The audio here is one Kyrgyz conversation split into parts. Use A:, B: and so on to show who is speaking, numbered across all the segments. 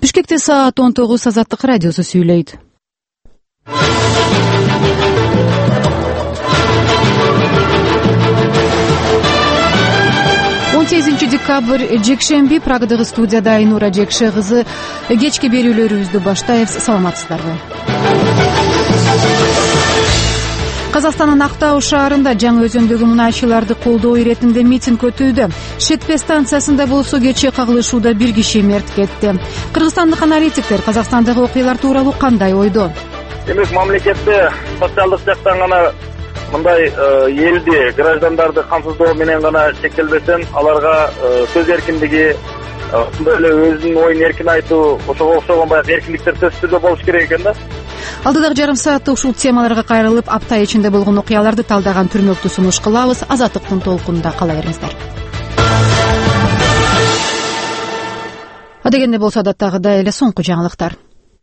A: Бишкекте саат 19 Азаттык радиосу сүйлөйт. 18 декабрь жекшемби Прагадагы студияда Айнура Жекше кызы. Кечки берүүлөрүбүздү баштайбыз. Саламатсыздарбы? Казакстандын Актау шаарында Жаңы Өзөндөгү мунайчыларды колдоо иретинде митинг өтүүдө. Шетпе станциясында болсо кечээ кагылышууда бир киши мерт кетти. Кыргызстандык аналитиктер Казакстандагы окуялар тууралуу кандай ойдо?
B: Демек, мамлекетте социалдык жактан гана мындай элди, граждандарды камсыздоо менен гана чектелбесен, аларга сөз эркиндиги, ошондой эле өзүнүн оюн эркин айтуу, ошого окшогон баягы эркиндиктер сөзсүз түрдө болуш керек экен да.
A: Алдыдагы жарым саатта ушул темаларга кайрылып, апта ичинде болгон окуяларды талдаган түрмөктү сунуш кылабыз. Азаттыктын толкунунда кала бериңиздер. Адегенде болсо адаттагыдай эле соңку жаңылыктар.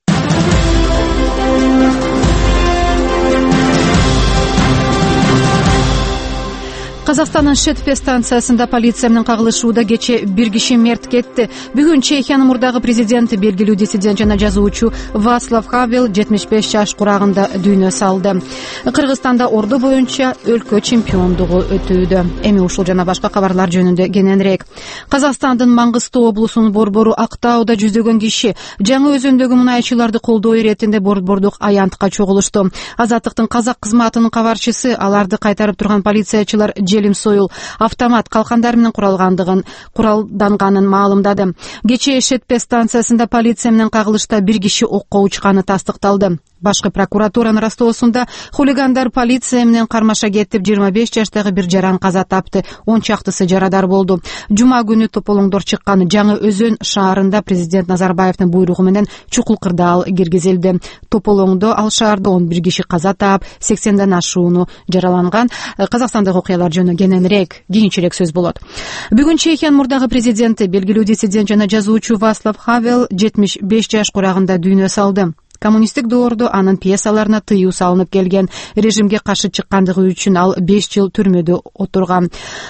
A: Казакстандын Шетпе станциясында полиция менен кагылышууда кечээ бир киши мерт кетти. Бүгүн Чехиянын мурдагы президенти, белгилүү диссидент жана жазуучу Вацлав Хавел 75 жаш курагында дүйнө салды. Кыргызстанда ордо боюнча өлкө чемпиондугу өтүүдө. Эми ушул жана башка кабарлар жөнүндө кененирээк. Казакстандын Маңгыстоо облусунун борбору Актауда жүздөгөн киши Жаңы Өзөндөгү мунайчыларды колдоо иретинде борбордук аянтка чогулушту. Азаттыктын казак кызматынын кабарчысы аларды кайтарып турган полициячылар желим союл автомат калкандар менен куралданганын маалымдады. Кечээ Шетпе станциясында полиция менен кагылышта бир киши окко учканы тастыкталды. Башкы прокуратуранын растоосунда хулигандар полиция менен кармаша кетип, 25 жаштагы бир жаран каза тапты, 10 чактысы жарадар болду. Жума күнү тополоңдор чыккан Жаңы Өзөн шаарында президент Назарбаевдин буйругу менен чукул кырдаал киргизилди. Тополоңдо ал шаарда 11 киши каза таап, 80ден ашууну жараланган. Казакстандагы окуялар жөнүндө кененирээк, кийинчерээк сөз болот. Бүгүн Чехиянын мурдагы президенти, белгилүү диссидент жана жазуучу Вацлав Хавел 75 жаш курагында дүйнө салды. Коммунисттик доордо анын пьесаларына тыюу салынып келген. Режимге каршы чыккандыгы үчүн ал 5 жыл түрмөдө отурган.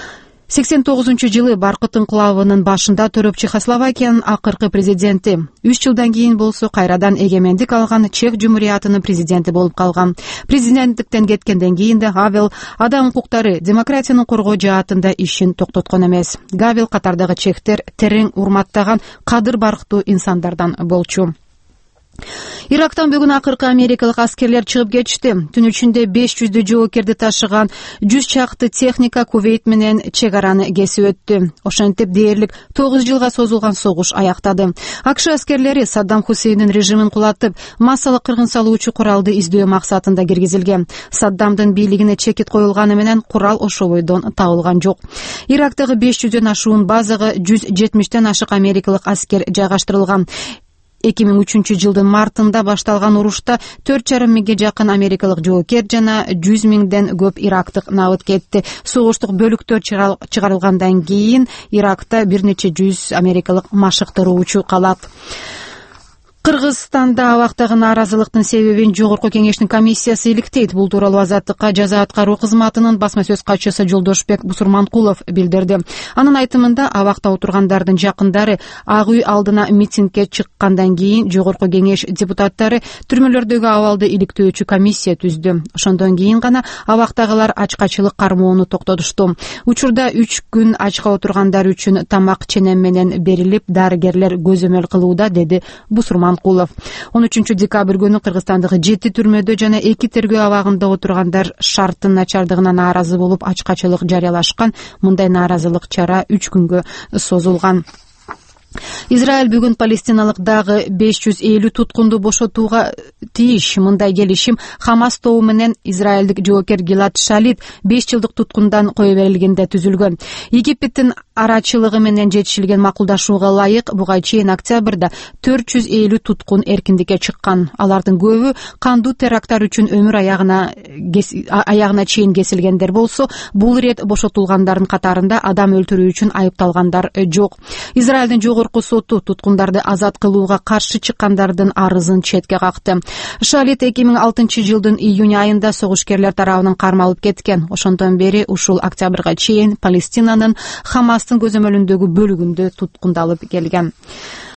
A: 89-жылы Баркыт инкылабынын башында туруп Чехословакиянын акыркы президенти. 3 жылдан кийин болсо кайрадан эгемендик алган Чех Жумуриятынын президенти болуп калган. Президенттиктен кеткенден кийин да Гавел адам укуктары, демократиянын коргоо жаатында ишин токтоткон эмес. Гавел катардагы чехтер терең урматтаган кадыр барктуу инсандардан болчу. Ирактан бүгүн акыркы америкалык аскерлер чыгып кетишти. Түн ичинде 500 жоокерди ташыган 100 чакты техника Кувейт менен чек араны кесип өттү. Ошентип дээрлик 9 жылга созулган согуш аяктады. АКШ аскерлери Саддам Хусейндин режимин кулатып, массалык кыргын салуучу куралды издөө максатында киргизилген. Саддамдын бийлигине чекит коюлганы менен курал ошол бойдон табылган жок. Ирактагы 500дөн ашуун базага 170ден ашык америкалык аскер жайгаштырылган. 2003-жылдын мартында башталган урушта 4,5 миңге жакын америкалык жоокер жана 100 миңден көп ирактык набыт кетти. Согуштук бөлүктөр чыгарылгандан кийин Иракта бир нече 100 америкалык машыктыруучу калат. Кыргызстанда абактагы нааразылыктын себебин Жогорку кеңештин комиссиясы иликтейт. Бул тууралуу Азаттыкка жаза аткаруу кызматынын басма сөз катчысы Жолдошбек Бусурманкулов билдирди. Анын айтымында абакта отургандардын жакындары Ак үй алдына митингге чыккандан кийин Жогорку кеңеш депутаттары түрмөлөрдөгү абалды иликтөөчү комиссия түздү. Ошондон кийин гана абактагылар ачкачылык кармоону токтотушту. Учурда 3 күн ачка отургандар үчүн тамак ченем менен берилип, дарыгерлер көзөмөл кылууда, деди Бусурманкулов. 13 декабрь күнү Кыргызстандагы 7 түрмөдө жана 2 тергөө абагында отургандар шарттын начардыгына нааразы болуп ачкачылык жарыялашкан. Мындай нааразылык чара 3 күнгө созулган. Израиль бүгүн палестиналык дагы 550 туткунду бошотууга тийиш. Мындай келишим Хамас тобу менен израилдик жоокер Гилад Шалит 5 жылдык туткундан кое берилгенде түзүлгөн. Египеттин арачылыгы менен жетишилген макулдашууга ылайык буга чейин октябрда 450 туткун эркиндикке чыккан. Алардын көбү кандуу теракттар үчүн өмүр аягына чейин кесилгендер болсо, бул ирет бошотулгандардын катарында адам өлтүрүү үчүн айыпталгандар жок. Израилдин жогорку соту туткундарды азат кылууга каршы чыккандардын арызын четке какты. Шалит 2006-жылдын июнь айында согушкерлер тарабынан кармалып кеткен. Ошондон бери ушул октябрга чейин Палестинанын Хамастын көзөмөлүндөгү бөлүгүндө туткундалып келген.